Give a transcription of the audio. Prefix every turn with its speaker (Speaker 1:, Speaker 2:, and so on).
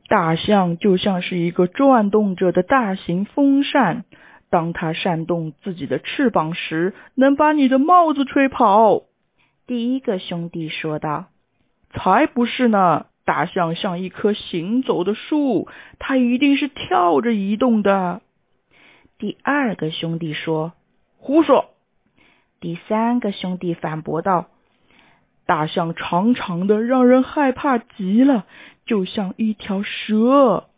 Speaker 1: 大象就像是一个转动着的大型风扇，当它扇动自己的翅膀时，能把你的帽子吹跑。
Speaker 2: 第一个兄弟说道。
Speaker 1: 才不是呢，大象像一棵行走的树，它一定是跳着移动的。
Speaker 2: 第二个兄弟说。
Speaker 1: 胡说。
Speaker 2: 第三个兄弟反驳道。
Speaker 1: 大象长长的，让人害怕极了，就像一条蛇。